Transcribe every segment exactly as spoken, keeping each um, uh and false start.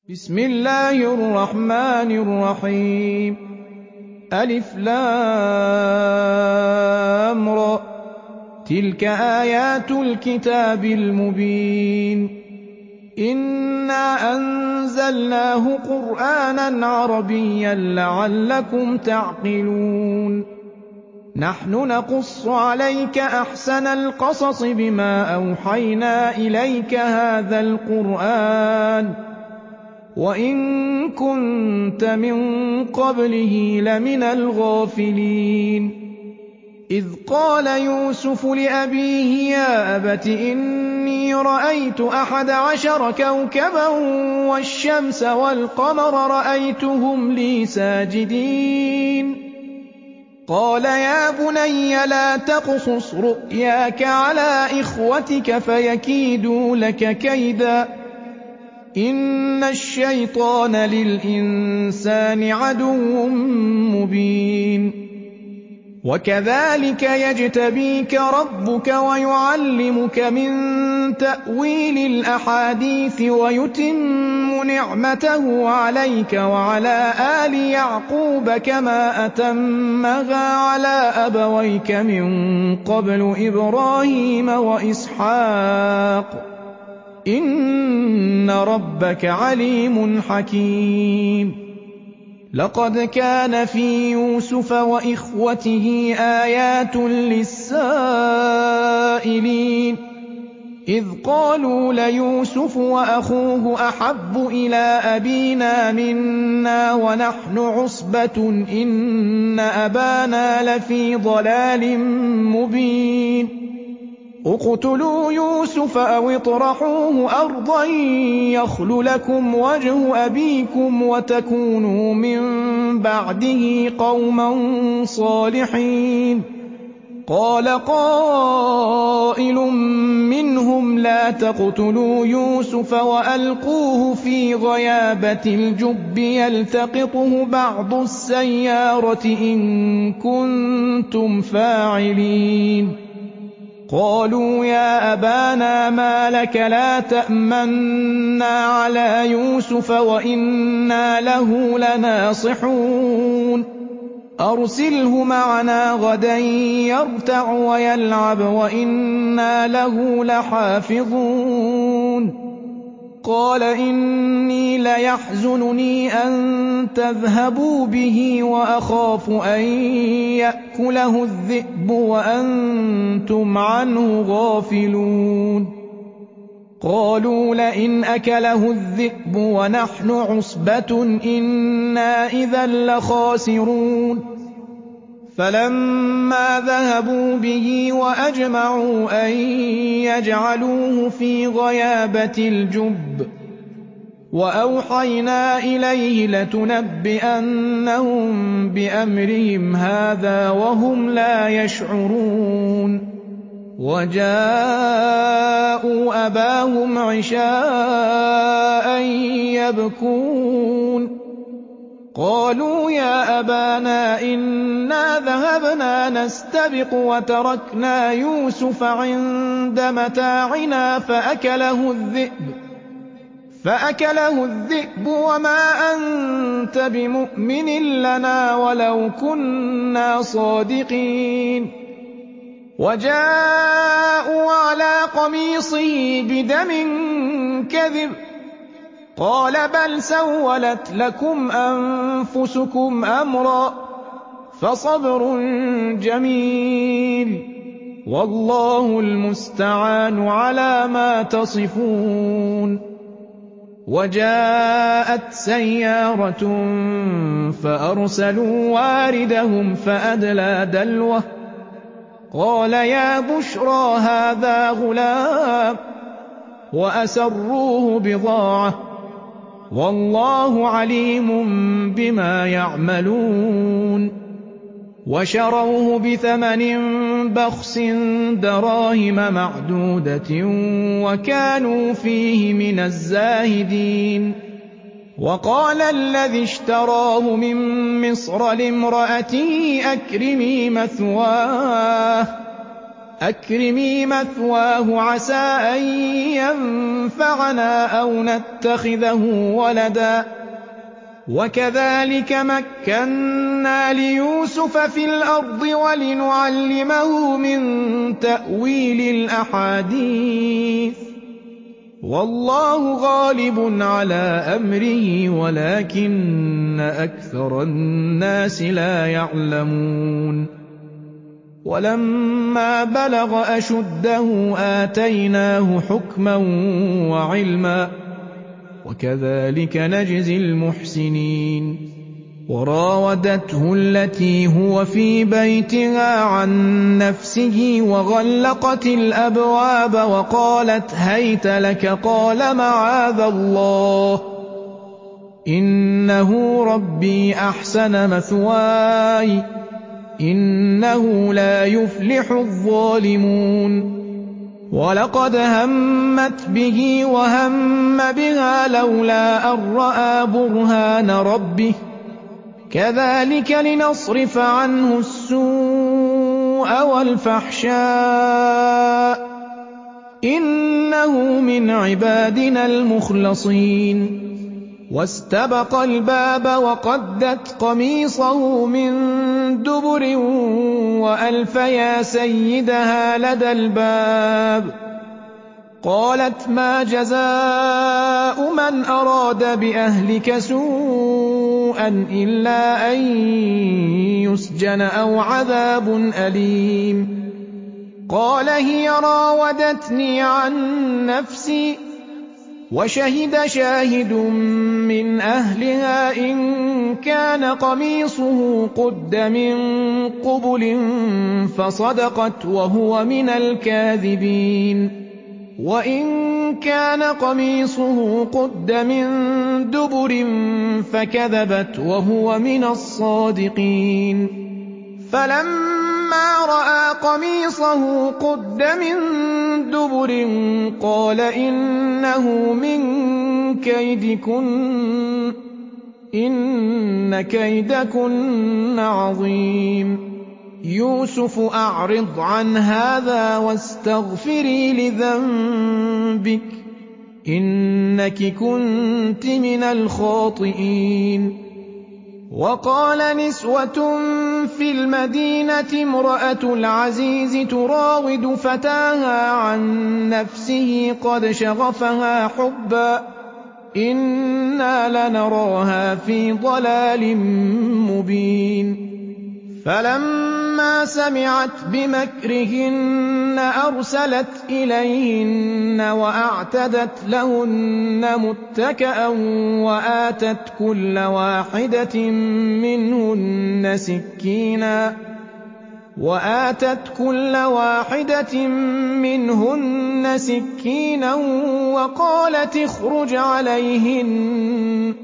بسم الله الرحمن الرحيم ألف لام را تلك آيات الكتاب المبين إنا أنزلناه قرآنا عربيا لعلكم تعقلون نحن نقص عليك أحسن القصص بما أوحينا إليك هذا القرآن وإن كنت من قبله لمن الغافلين إذ قال يوسف لأبيه يا أبت إني رأيت أحد عشر كوكبا والشمس والقمر رأيتهم لي ساجدين قال يا بني لا تقصص رؤياك على إخوتك فيكيدوا لك كيدا إن الشيطان للإنسان عدو مبين وكذلك يجتبيك ربك ويعلمك من تأويل الأحاديث ويتم نعمته عليك وعلى آل يعقوب كما أتمها على أبويك من قبل إبراهيم وإسحاق إن ربك عليم حكيم لقد كان في يوسف وإخوته آيات للسائلين إذ قالوا ليوسف وأخوه أحب إلى أبينا منا ونحن عصبة إن أبانا لفي ضلال مبين اقتلوا يوسف أو اطرحوه أرضا يخل لكم وجه أبيكم وتكونوا من بعده قوما صالحين قال قائل منهم لا تقتلوا يوسف وألقوه في غيابة الجب يلتقطه بعض السيارة إن كنتم فاعلين قالوا يا أبانا ما لك لا تأمنا على يوسف وإنا له لناصحون أرسله معنا غدا يرتع ويلعب وإنا له لحافظون قال إني ليحزنني أن تذهبوا به وأخاف أن يأكله الذئب وأنتم عنه غافلون قالوا لئن أكله الذئب ونحن عصبة إنا إذا لخاسرون فلما ذهبوا به وأجمعوا أن يجعلوه في غيابة الجب وأوحينا إليه لتنبئنهم بأمرهم هذا وهم لا يشعرون وجاءوا أباهم عشاء يبكون قالوا يا أبانا إنا ذهبنا نستبق وتركنا يوسف عند متاعنا فأكله الذئب فأكله الذئب وما أنت بمؤمن لنا ولو كنا صادقين وجاءوا على قميصه بدم كذب قال بل سولت لكم أنفسكم أمرا فصبر جميل والله المستعان على ما تصفون وجاءت سيارة فأرسلوا واردهم فأدلى دلوه قال يا بشرى هذا غلام وأسروه بضاعة والله عليم بما يعملون وشروه بثمن بخس دراهم معدودة وكانوا فيه من الزاهدين وقال الذي اشتراه من مصر لامرأته أكرمي مثواه أكرمي مثواه عسى أن ينفعنا أو نتخذه ولدا وكذلك مكنا ليوسف في الأرض ولنعلمه من تأويل الأحاديث والله غالب على أمره ولكن أكثر الناس لا يعلمون ولما بلغ أشده آتيناه حكما وعلما وكذلك نجزي المحسنين وراودته التي هو في بيتها عن نفسه وغلقت الأبواب وقالت هيت لك قال معاذ الله إنه ربي أحسن مثواي إنه لا يفلح الظالمون ولقد همت به وهم بها لولا أن رأى برهان ربه كذلك لنصرف عنه السوء والفحشاء إنه من عبادنا المخلصين واستبق الباب وقدت قميصه من دبر وألف يا سيدها لدى الباب قالت ما جزاء من أراد بأهلك سوءا إلا أن يسجن أو عذاب أليم قال هي راودتني عن نفسي وشهد شاهد من أهلها إن كان قميصه قد من قبل فصدقت وهو من الكاذبين وإن كان قميصه قد من دبر فكذبت وهو من الصادقين فلما رأى قميصه قد من دبر قال إنه من كيدكن إن كيدكن عظيم يوسف أعرض عن هذا واستغفري لذنبك إنك كنت من الخاطئين وقال نسوة في المدينة امرأة العزيز تراود فتاها عن نفسه قد شغفها حبا إنا لنراها في ضلال مبين فلما سمعت بمكرهن أرسلت إليهن وأعتدت لهن متكأ وآتت كل واحدة منهن سكينا وآتت كل واحدة منهن سكينا وقالت اخرج عليهن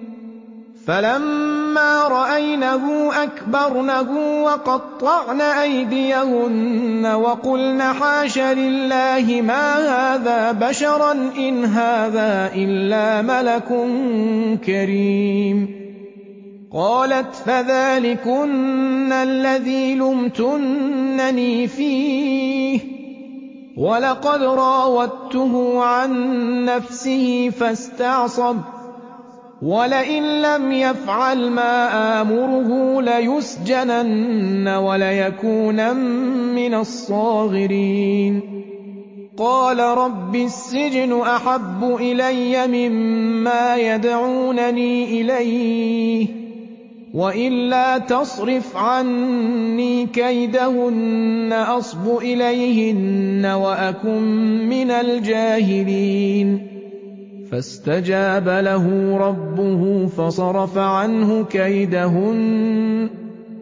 فلما رأينه أكبرنه وقطعن أيديهن وقلن حاش لله ما هذا بشرا إن هذا إلا ملك كريم قالت فذلكن الذي لمتنني فيه ولقد راودته عن نفسه فاستعصم ولئن لم يفعل ما آمره ليسجنن وليكونن من الصاغرين قال رب السجن أحب إلي مما يدعونني إليه وإلا تصرف عني كيدهن أصب إليهن وأكن من الجاهلين فاستجاب له ربه فصرف عنه كيدهن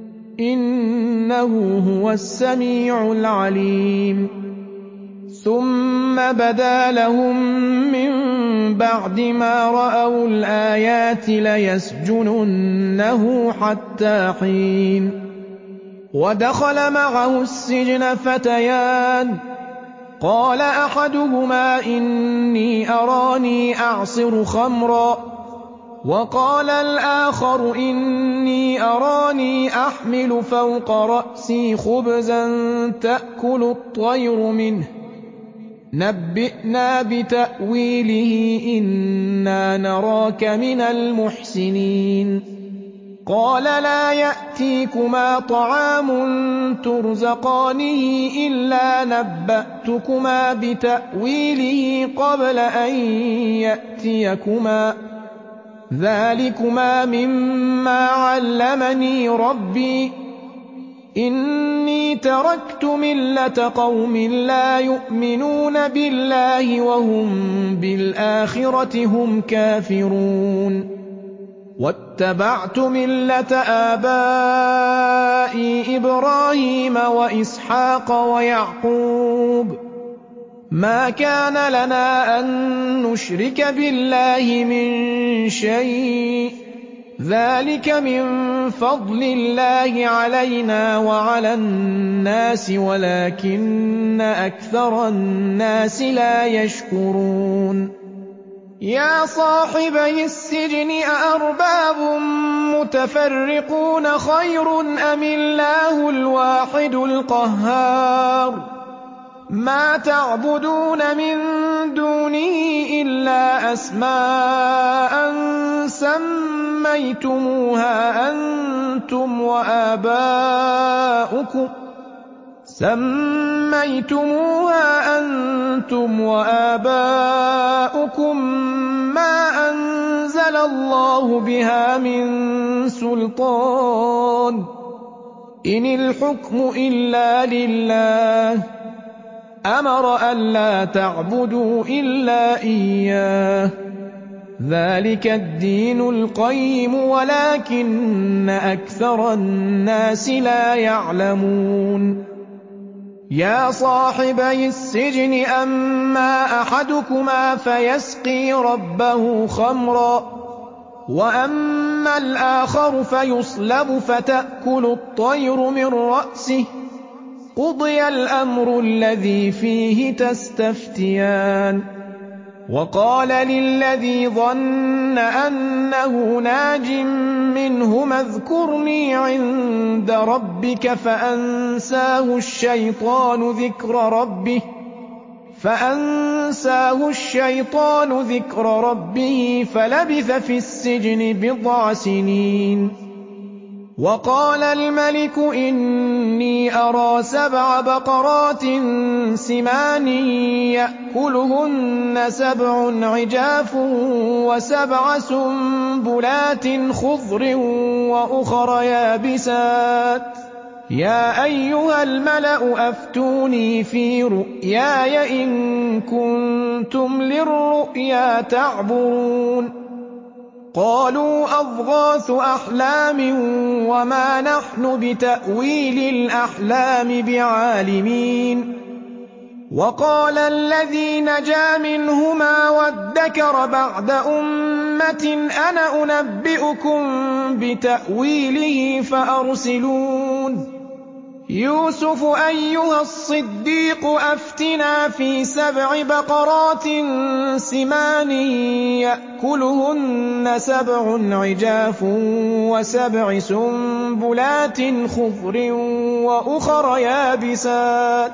إنه هو السميع العليم ثم بدا لهم من بعد ما رأوا الآيات ليسجننه حتى حين ودخل معه السجن فتيان قال أحدهما إني أراني أعصر خمرا وقال الآخر إني أراني أحمل فوق رأسي خبزا تأكل الطير منه نبئنا بتأويله إنا نراك من المحسنين قال لا يأتيكما طعام ترزقانه إلا نبأتكما بتأويله قبل أن يأتيكما ذلكما مما علمني ربي إني تركت ملة قوم لا يؤمنون بالله وهم بالآخرة هم كافرون واتبعت ملة آبائي إبراهيم وإسحاق ويعقوب ما كان لنا أن نشرك بالله من شيء ذلك من فضل الله علينا وعلى الناس ولكن أكثر الناس لا يشكرون يا صاحبي السجن أأرباب متفرقون خير أم الله الواحد القهار ما تعبدون من دونه إلا أسماء سميتموها أنتم وآباؤكم سميتموها أنتم وآباؤكم ما أنزل الله بها من سلطان إن الحكم إلا لله أمر ألا تعبدوا إلا إياه ذلك الدين القيم ولكن أكثر الناس لا يعلمون يا صاحبي السجن أما أحدكما فيسقي ربه خمرا وأما الآخر فيصلب فتأكل الطير من رأسه قضي الأمر الذي فيه تستفتيان وقال للذي ظن أنه ناج منهما اذكرني عند ربك فأنساه الشيطان ذكر ربه فأنساه الشيطان ذكر ربه فلبث في السجن بضع سنين وقال الملك إني أرى سبع بقرات سمان يأكلهن سبع عجاف وسبع سنبلات خضر وأخر يابسات يا أيها الملأ أفتوني في رؤياي إن كنتم للرؤيا تعبرون قالوا أضغاث أحلام وما نحن بتأويل الأحلام بعالمين وقال الذي نجا منهما وادكر بعد أمة أنا أنبئكم بتأويله فأرسلون يوسف أيها الصديق أفتنا في سبع بقرات سمان يأكلهن سبع عجاف وسبع سنبلات خضر وأخر يابسات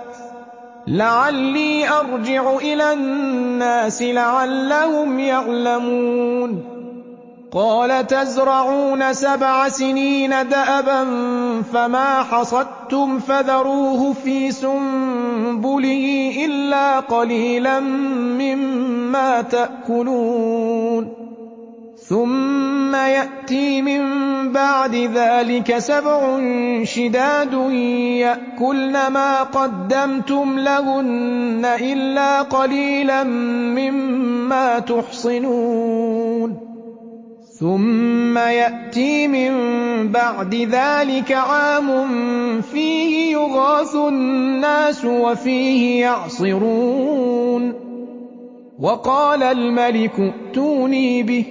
لعلي أرجع إلى الناس لعلهم يعلمون قال تزرعون سبع سنين دأبا فما حصدتم فذروه في سنبله إلا قليلا مما تأكلون ثم يأتي من بعد ذلك سبع شداد يأكلن ما قدمتم لهن إلا قليلا مما تحصنون ثم يأتي من بعد ذلك عام فيه يغاث الناس وفيه يعصرون وقال الملك ائتوني به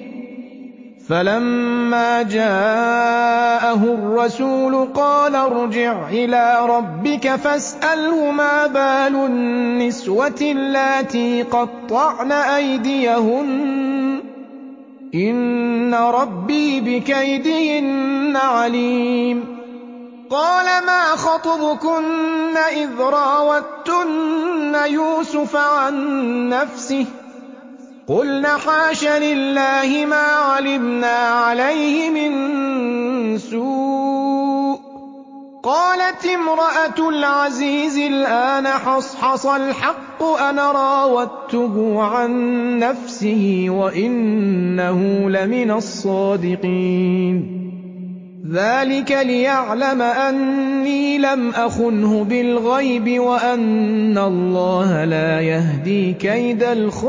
فلما جاءه الرسول قال ارجع إلى ربك فاسأله ما بال النسوة اللاتي قطعن أيديهن إِنَّ رَبِّي بِكَيْدِهِنَّ عَلِيمٌ قَالَ مَا خَطْبُكُنَّ إِذْ رَاوَدتُّنَّ يُوسُفَ عَن نَّفْسِهِ ۚ قُلْنَ حَاشَ لِلَّهِ مَا عَلِمْنَا عَلَيْهِ مِن سُوءٍ ۚ قَالَتِ امْرَأَتُ الْعَزِيزِ الْآنَ حَصْحَصَ الْحَقُّ أَنَا رَاوَدتُّهُ عَن نَّفْسِهِ وَإِنَّهُ لَمِنَ الصَّادِقِينَ ذَٰلِكَ لِيَعْلَمَ أَنِّي لَمْ أَخُنْهُ بِالْغَيْبِ وَأَنَّ اللَّهَ لَا يَهْدِي كَيْدَ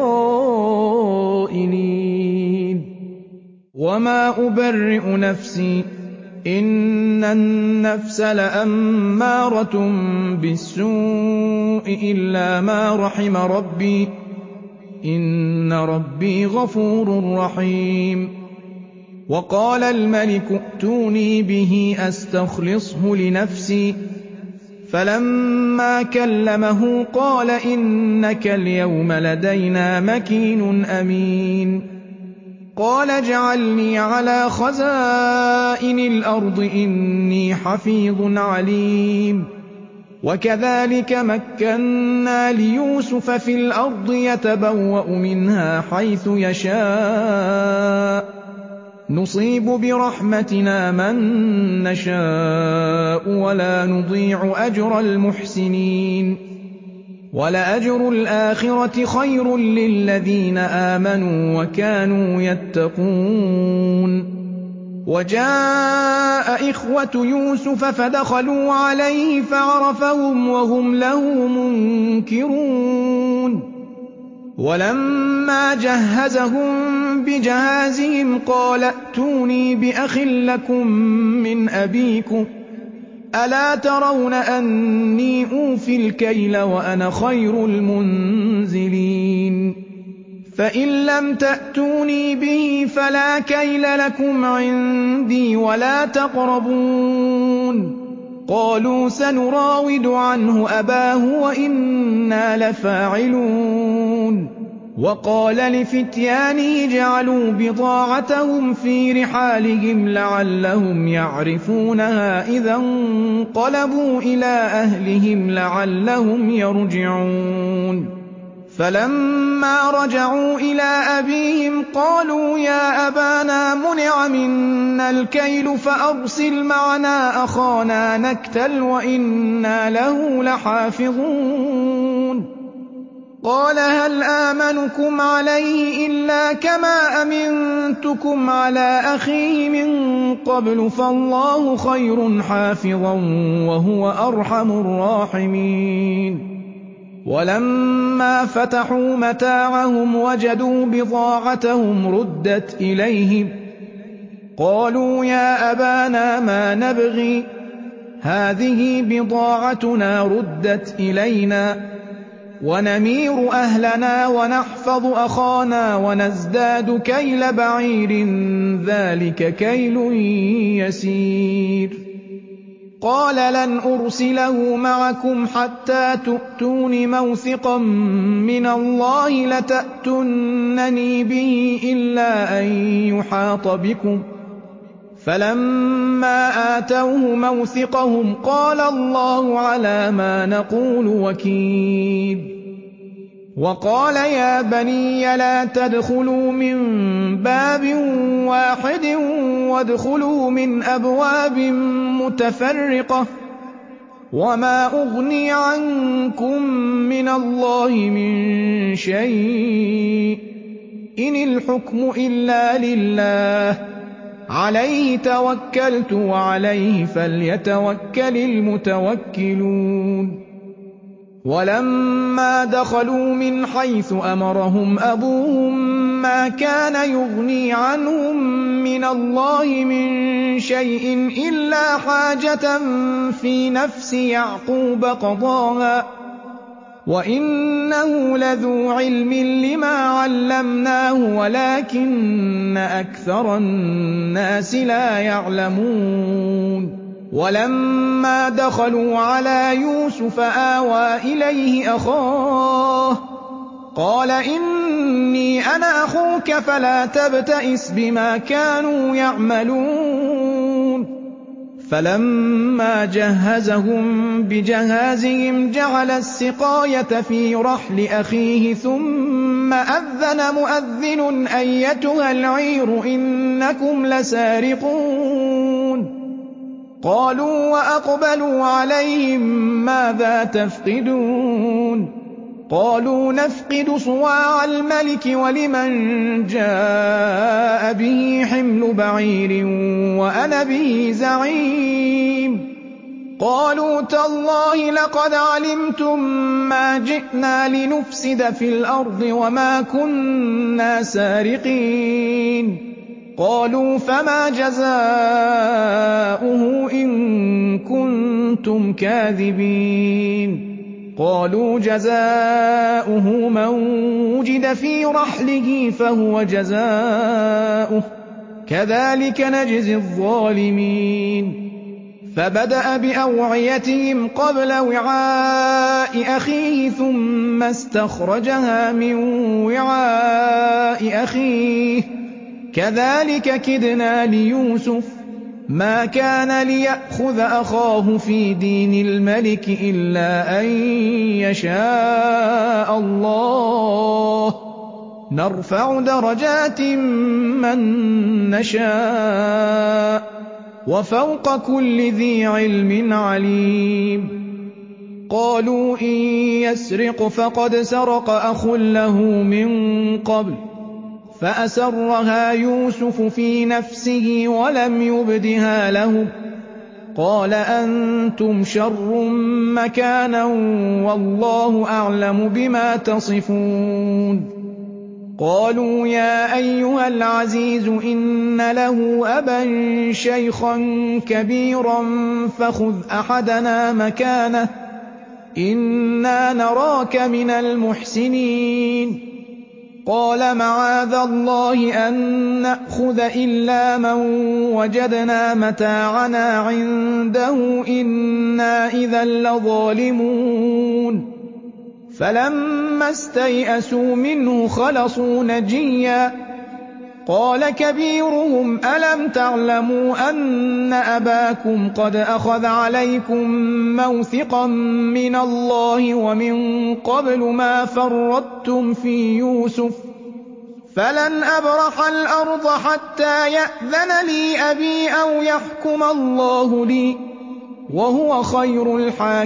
الْخَائِنِينَ وَمَا أُبَرِّئُ نَفْسِي ۚ إِنَّ النَّفْسَ لَأَمَّارَةٌ بِالسُّوءِ إِلَّا مَا رَحِمَ رَبِّي ۚ إِنَّ رَبِّي غَفُورٌ رَّحِيمٌ وَقَالَ الْمَلِكُ ائْتُونِي بِهِ أَسْتَخْلِصْهُ لِنَفْسِي ۖ فَلَمَّا كَلَّمَهُ قَالَ إِنَّكَ الْيَوْمَ لَدَيْنَا مَكِينٌ أَمِينٌ قَالَ اجْعَلْنِي عَلَىٰ خَزَائِنِ الْأَرْضِ إِنِّي حَفِيظٌ عَلِيمٌ وَكَذَٰلِكَ مَكَّنَّا لِيُوسُفَ فِي الْأَرْضِ يَتَبَوَّأُ مِنْهَا حَيْثُ يَشَاءُ ۚ نُصِيبُ بِرَحْمَتِنَا مَن نَّشَاءُ وَلَا نُضِيعُ أَجْرَ الْمُحْسِنِينَ وَلَأَجْرُ الْآخِرَةِ خَيْرٌ لِّلَّذِينَ آمَنُوا وَكَانُوا يَتَّقُونَ وَجَاءَ إِخْوَةُ يُوسُفَ فَدَخَلُوا عَلَيْهِ فَعَرَفَهُمْ وَهُمْ لَهُ مُنكِرُونَ وَلَمَّا جَهَّزَهُم بِجَهَازِهِمْ قَالَ ائْتُونِي بِأَخٍ لَّكُم مِّنْ أَبِيكُمْ ۚ أَلَا تَرَوْنَ أَنِّي أُوفِي الْكَيْلَ وَأَنَا خَيْرُ الْمُنزِلِينَ فَإِن لَّمْ تَأْتُونِي بِهِ فَلَا كَيْلَ لَكُمْ عِندِي وَلَا تَقْرَبُونِ قَالُوا سَنُرَاوِدُ عَنْهُ أَبَاهُ وَإِنَّا لَفَاعِلُونَ وَقَالَ لِفِتْيَانِهِ اجْعَلُوا بِضَاعَتَهُمْ فِي رِحَالِهِمْ لَعَلَّهُمْ يَعْرِفُونَهَا إِذَا انقَلَبُوا إِلَىٰ أَهْلِهِمْ لَعَلَّهُمْ يَرْجِعُونَ فَلَمَّا رَجَعُوا إِلَىٰ أَبِيهِمْ قَالُوا يَا أَبَانَا مُنِعَ مِنَّا الْكَيْلُ فَأَرْسِلْ مَعَنَا أَخَانَا نَكْتَلْ وَإِنَّا لَهُ لَحَافِظُونَ قَالَ هَلْ آمَنُكُمْ عَلَيْهِ إِلَّا كَمَا أَمِنتُكُمْ عَلَىٰ أَخِيهِ مِن قَبْلُ فَاللَّهُ خَيْرٌ حَافِظًا وَهُوَ أَرْحَمُ الرَّاحِمِينَ وَلَمَّا فَتَحُوا مَتَاعَهُمْ وَجَدُوا بِضَاعَتَهُمْ رُدَّتْ إِلَيْهِمْ ۖ قَالُوا يَا أَبَانَا مَا نَبْغِي ۖ هَٰذِهِ بِضَاعَتُنَا رُدَّتْ إِلَيْنَا ۖ وَنَمِيرُ أَهْلَنَا وَنَحْفَظُ أَخَانَا وَنَزْدَادُ كَيْلَ بَعِيرٍ ۖ ذَٰلِكَ كَيْلٌ يَسِيرٌ قَالَ لَنْ أُرْسِلَهُ مَعَكُمْ حَتَّىٰ تُؤْتُونِ مَوْثِقًا مِّنَ اللَّهِ لَتَأْتُنَّنِي بِهِ إِلَّا أَن يُحَاطَ بِكُمْ ۖ فَلَمَّا آتَوْهُ مَوْثِقَهُمْ قَالَ اللَّهُ عَلَىٰ مَا نَقُولُ وَكِيلٌ وَقَالَ يَا بَنِيَّ لَا تَدْخُلُوا مِن بَابٍ وَاحِدٍ وَادْخُلُوا مِنْ أَبْوَابٍ مُّتَفَرِّقَةٍ ۖ وَمَا أُغْنِي عَنكُم مِّنَ اللَّهِ مِن شَيْءٍ ۖ إِنِ الْحُكْمُ إِلَّا لِلَّهِ ۖ عَلَيْهِ تَوَكَّلْتُ وَعَلَيْهِ فَلْيَتَوَكَّلِ الْمُتَوَكِّلُونَ وَلَمَّا دَخَلُوا مِنْ حَيْثُ أَمَرَهُمْ أَبُوهُم مَّا كَانَ يُغْنِي عَنْهُم مِّنَ اللَّهِ مِن شَيْءٍ إِلَّا حَاجَةً فِي نَفْسِ يَعْقُوبَ قَضَاهَا ۚ وَإِنَّهُ لَذُو عِلْمٍ لِّمَا عَلَّمْنَاهُ وَلَٰكِنَّ أَكْثَرَ النَّاسِ لَا يَعْلَمُونَ وَلَمَّا دَخَلُوا عَلَىٰ يُوسُفَ آوَىٰ إِلَيْهِ أَخَاهُ قال إني أنا أخوك فلا تبتئس بما كانوا يعملون فلما جهزهم بجهازهم جعل السقاية في رحل أخيه ثم أذن مؤذن أيتها العير إنكم لسارقون قالوا وأقبلوا عليهم ماذا تفقدون قالوا نفقد صواع الملك ولمن جاء به حمل بعير وأنا به زعيم قالوا تالله لقد علمتم ما جئنا لنفسد في الأرض وما كنا سارقين قالوا فما جزاؤه إن كنتم كاذبين قالوا جزاؤه من وجد في رحله فهو جزاؤه كذلك نجزي الظالمين فبدأ بأوعيتهم قبل وعاء أخيه ثم استخرجها من وعاء أخيه كذلك كدنا ليوسف ما كان ليأخذ أخاه في دين الملك إلا أن يشاء الله نرفع درجات من نشاء وفوق كل ذي علم عليم قالوا إن يسرق فقد سرق أخ له من قبل فأسرها يوسف في نفسه ولم يبدها لهم قال أنتم شر مكانا والله أعلم بما تصفون قالوا يا أيها العزيز إن له أبا شيخا كبيرا فخذ أحدنا مكانه إنا نراك من المحسنين قال معاذ الله أن نأخذ إلا من وجدنا متاعنا عنده إنا إذا لظالمون فلما استيئسوا منه خلصوا نجيا قال كبيرهم ألم تعلموا أن أباكم قد أخذ عليكم موثقا من الله ومن قبل ما فرطتم في يوسف فلن أبرح الأرض حتى يأذن لي أبي أو يحكم الله لي وهو خير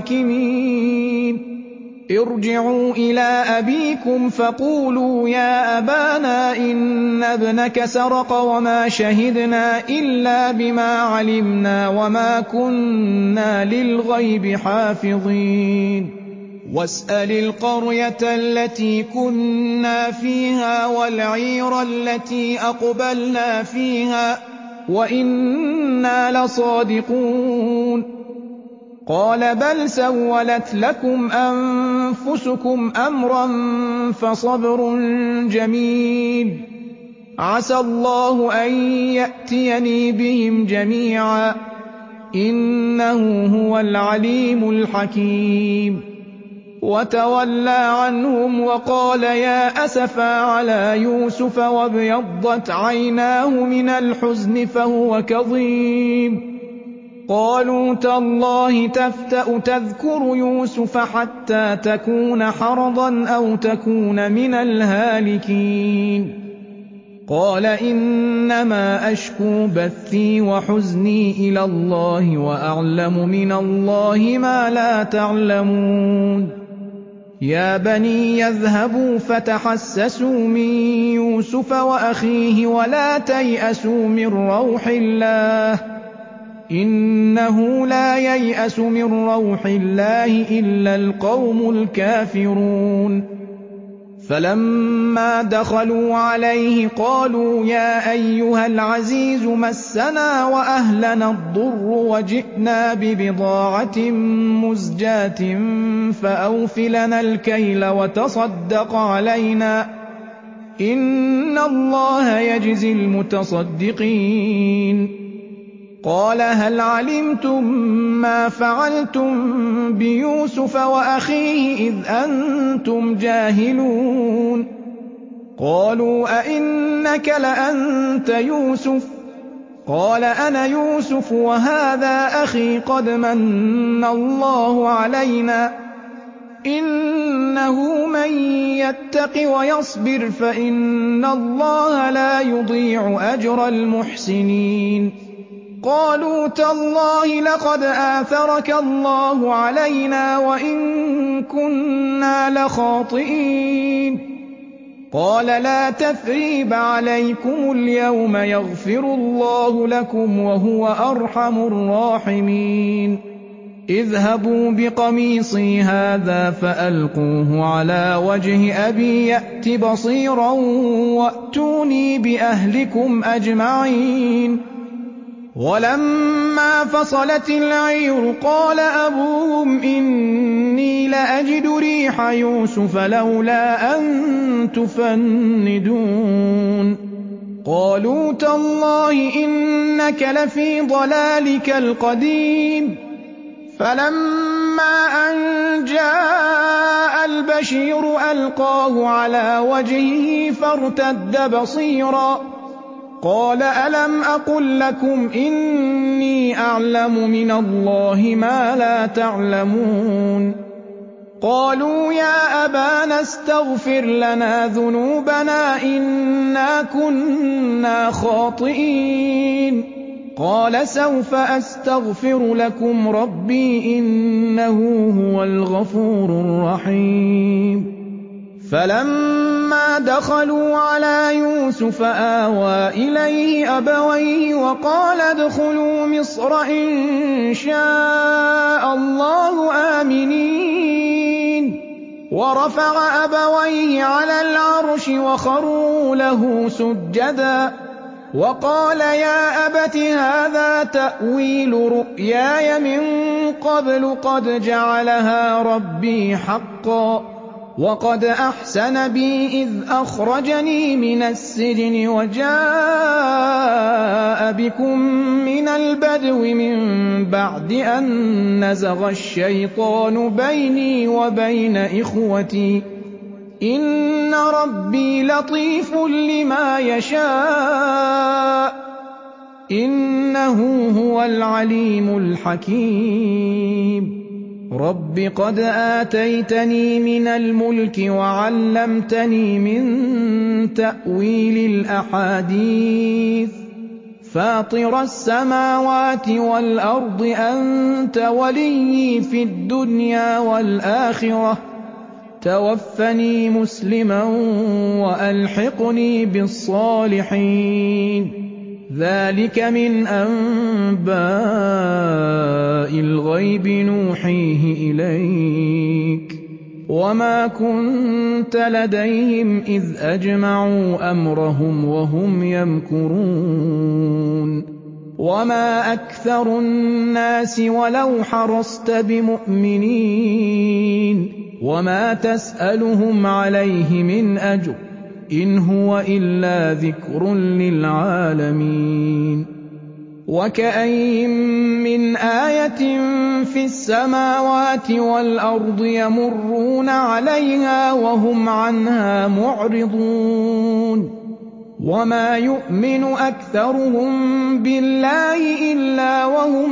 الحاكمين ارجعوا إلى أبيكم فقولوا يا أبانا إن ابنك سرق وما شهدنا إلا بما علمنا وما كنا للغيب حافظين واسأل القرية التي كنا فيها والعير التي أقبلنا فيها وإنا لصادقون قال بل سولت لكم أنفسكم أمرا فصبر جميل عسى الله أن يأتيني بهم جميعا إنه هو العليم الحكيم وتولى عنهم وقال يا أسفا على يوسف وابيضت عيناه من الحزن فهو كظيم قالوا تالله تفتأ تذكر يوسف حتى تكون حرضا أو تكون من الهالكين قال إنما أشكو بثي وحزني إلى الله وأعلم من الله ما لا تعلمون يا بني يذهبوا فتحسسوا من يوسف وأخيه ولا تيأسوا من روح الله إنه لا ييأس من روح الله إلا القوم الكافرون فلما دخلوا عليه قالوا يا أيها العزيز مسنا وأهلنا الضر وجئنا ببضاعة مزجاة فأوف لنا الكيل وتصدق علينا إن الله يجزي المتصدقين قال هل علمتم ما فعلتم بيوسف وأخيه إذ أنتم جاهلون قالوا أئنك لأنت يوسف قال أنا يوسف وهذا أخي قد من الله علينا إنه من يتق ويصبر فإن الله لا يضيع أجر المحسنين قالوا تالله لقد آثرك الله علينا وإن كنا لخاطئين قال لا تثريب عليكم اليوم يغفر الله لكم وهو أرحم الراحمين اذهبوا بقميصي هذا فألقوه على وجه أبي يأت بصيرا وأتوني بأهلكم أجمعين ولما فصلت العير قال أبوهم إني لأجد ريح يوسف لولا أن تفندون قالوا تالله إنك لفي ضلالك القديم فلما أن جاء البشير ألقاه على وجهه فارتد بصيرا قال ألم أقل لكم إني أعلم من الله ما لا تعلمون قالوا يا أبانا استغفر لنا ذنوبنا إنا كنا خاطئين قال سوف أستغفر لكم ربي إنه هو الغفور الرحيم فلما دخلوا على يوسف آوى إليه أبويه وقال ادخلوا مصر إن شاء الله آمنين ورفع أبويه على العرش وخروا له سجدا وقال يا أبت هذا تأويل رؤياي من قبل قد جعلها ربي حقا وقد أحسن بي إذ أخرجني من السجن وجاء بكم من البدو من بعد أن نزغ الشيطان بيني وبين إخوتي إن ربي لطيف لما يشاء إنه هو العليم الحكيم رب قد آتيتني من الملك وعلمتني من تأويل الأحاديث فاطر السماوات والأرض أنت وليي في الدنيا والآخرة توفني مسلما وألحقني بالصالحين ذلك من أنباء الغيب نوحيه إليك وما كنت لديهم إذ أجمعوا أمرهم وهم يمكرون وما أكثر الناس ولو حرصت بمؤمنين وما تسألهم عليه من أجر إن هو إلا ذكر للعالمين وكأين من آية في السماوات والأرض يمرون عليها وهم عنها معرضون وما يؤمن أكثرهم بالله إلا وهم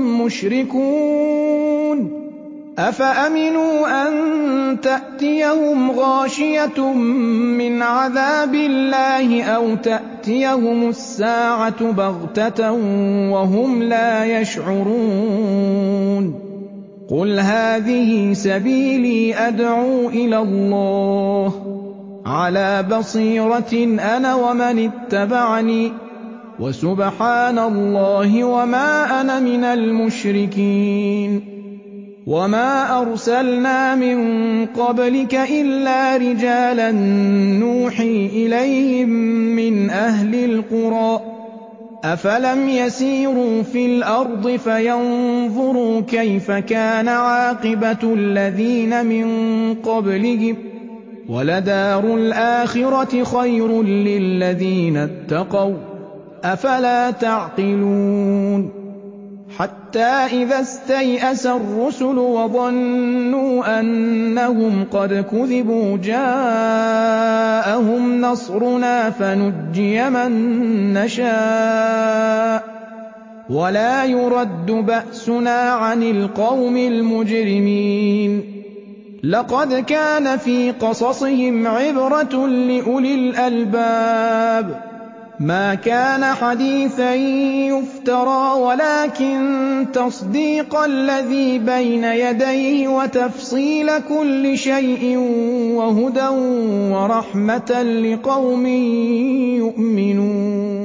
مشركون أفأمنوا أن تأتيهم غاشية من عذاب الله أو تأتيهم الساعة بغتة وهم لا يشعرون قل هذه سبيلي أدعو إلى الله على بصيرة أنا ومن اتبعني وسبحان الله وما أنا من المشركين وما أرسلنا من قبلك إلا رجالا نوحي إليهم من أهل القرى أفلم يسيروا في الأرض فينظروا كيف كان عاقبة الذين من قبلهم ولدار الآخرة خير للذين اتقوا أَفَلَا تَعْقِلُونَ حَتَّىٰ إِذَا اسْتَيْأَسَ الرُّسُلُ وَظَنُّوا أَنَّهُمْ قَدْ كُذِبُوا جَاءَهُمْ نَصْرُنَا فَنُجِّيَ مَن نَّشَاءُ وَلَا يُرَدُّ بَأْسُنَا عَنِ الْقَوْمِ الْمُجْرِمِينَ لَقَدْ كَانَ فِي قَصَصِهِمْ عِبْرَةٌ لِّأُولِي الْأَلْبَابِ مَا كَانَ حَدِيثًا يُفْتَرَىٰ وَلَٰكِن تَصْدِيقَ الَّذِي بَيْنَ يَدَيْهِ وَتَفْصِيلَ كُلِّ شَيْءٍ وَهُدًى وَرَحْمَةً لِّقَوْمٍ يُؤْمِنُونَ